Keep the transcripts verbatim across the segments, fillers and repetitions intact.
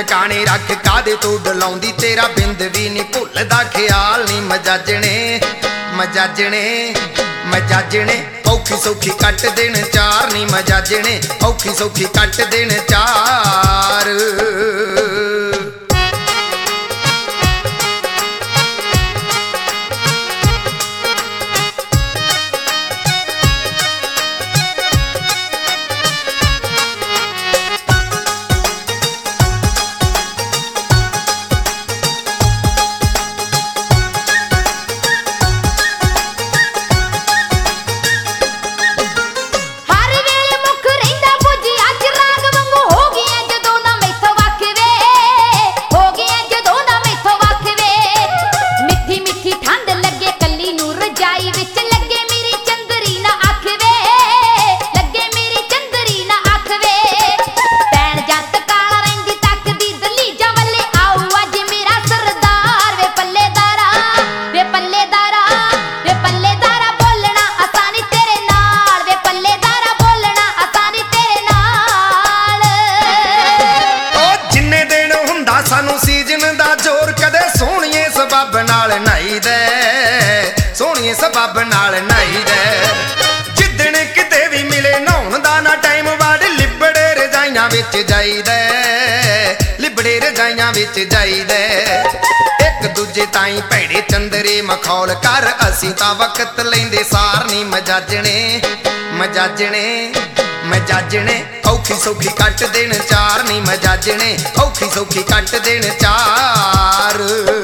ਟਿਕਾਣੇ ਰੱਖ ਕਾਦੇ ਤੋਂ ਡਲਾਉਂਦੀ ਤੇਰਾ ਬਿੰਦ ਵੀ ਨਹੀਂ ਭੁੱਲਦਾ ਖਿਆਲ ਨਹੀਂ ਮਜਾਜਣੇ ਮਜਾਜਣੇ ਮਜਾਜਣੇ ਔਖੀ ਸੌਖੀ ਕੱਟ ਦੇਣ ਚਾਰ ਨਹੀਂ ਮਜਾਜਣੇ ਔਖੀ ਸੌਖੀ ਕੱਟ ਦੇਣ ਚਾਰ ਸਾਨੂੰ ਸੀਜ਼ਨ ਦਾ ਜ਼ੋਰ ਕਦੇ ਸੋਹਣੀਏ ਸਬੱਬ ਨਾਲ ਨਹਾਈ ਦੇ ਸੋਹਣੀਏ ਸਬੱਬ ਨਾਲ ਨਹਾਈ ਦੇ ਜਿੱਦਣ ਕਿਤੇ ਵੀ ਮਿਲੇ ਨਹਾਉਣ ਦਾ ਨਾ ਟਾਈਮ ਵਾੜ ਲਿਬੜੇ ਰਜਾਈਆਂ ਵਿੱਚ ਜਾਈਦਾ ਲਿਬੜੇ ਰਜਾਈਆਂ ਵਿੱਚ ਜਾਈਦਾ ਇੱਕ ਦੂਜੇ ਤਾਈਂ ਭੈੜੇ ਚੰਦਰੇ ਮਖੌਲ ਕਰ ਅਸੀਂ ਤਾਂ ਵਕਤ ਲੈਂਦੇ ਸਾਰ ਨਹੀਂ ਮਜਾਜਣੇ ਮਜਾਜਣੇ ਮਜਾਜਣੇ ਔਖੀ ਸੌਖੀ ਕੱਟ ਦੇਣ ਚਾਰ ਨਹੀਂ ਮਜਾਜਣੇ ਔਖੀ ਸੌਖੀ ਕੱਟ ਦੇਣ ਚਾਰ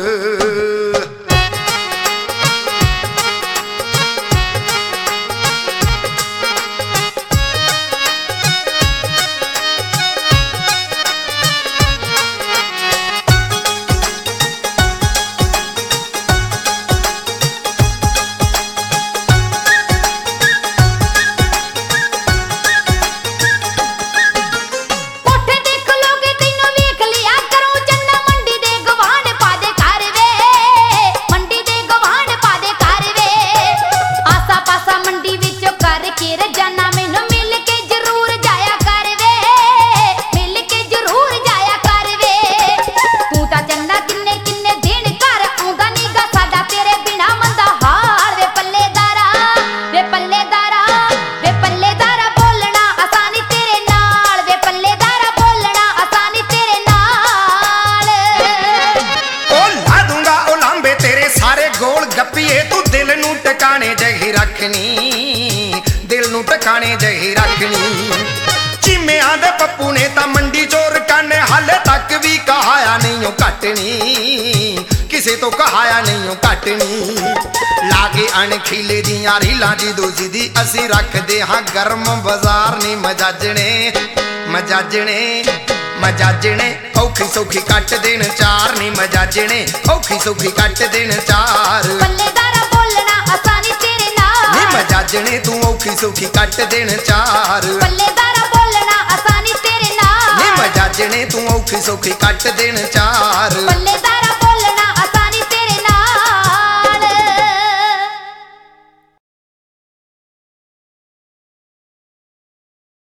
ਗੱਪੀਏ ਤੂੰ ਦਿਲ ਨੂੰ ਟਿਕਾਣੇ ਜਹੀ ਰੱਖਣੀ ਦਿਲ ਨੂੰ ਟਿਕਾਣੇ ਜਹੀ ਰੱਖਣੀ ਚੀਮਿਆਂ ਦੇ ਪੱਪੂ ਨੇ ਤਾਂ ਮੰਡੀ ਚੋਰ ਕਾਨੇ ਹਾਲੇ ਤੱਕ ਵੀ ਕਹਾਇਆ ਨਹੀਂ ਉਹ ਘਟਣੀ ਕਿਸੇ ਤੋਂ ਕਹਾਇਆ ਨਹੀਂ ਉਹ ਘਟਣੀ ਲਾਗੇ ਅਣਖੀਲੇ ਦੀਆਂ ਰੀਲਾਂ ਦੀ ਦੋਜੀ ਦੀ ਅਸੀਂ ਰੱਖਦੇ ਹਾਂ ਗਰਮ ਬਾਜ਼ਾਰ ਨਹੀਂ ਮਜਾਜਣੇ ਮਜਾਜਣੇ ਮਜਾਜਣੇ ਔਖੀ ਸੌਖੀ ਕੱਟ ਦੇਣ ਚਾਰ ਨਹੀਂ ਮਜਾਜਣੇ ਔਖੀ ਸੌਖੀ ਕੱਟ ਦੇਣ ਚਾਰ ਪੱਲੇਦਾਰਾ ਬੋਲਣਾ ਆਸਾਨੀ ਤੇਰੇ ਨਾਲ ਨਹੀਂ ਮਜਾਜਣੇ ਤੂੰ ਔਖੀ ਸੌਖੀ ਕੱਟ ਦੇਣ ਚਾਰ ਪੱਲੇਦਾਰਾ ਬੋਲਣਾ ਆਸਾਨੀ ਤੇਰੇ ਨਾਲ ਨਹੀਂ ਮਜਾਜਣੇ ਤੂੰ ਔਖੀ ਸੌਖੀ ਕੱਟ ਦੇਣ ਚਾਰ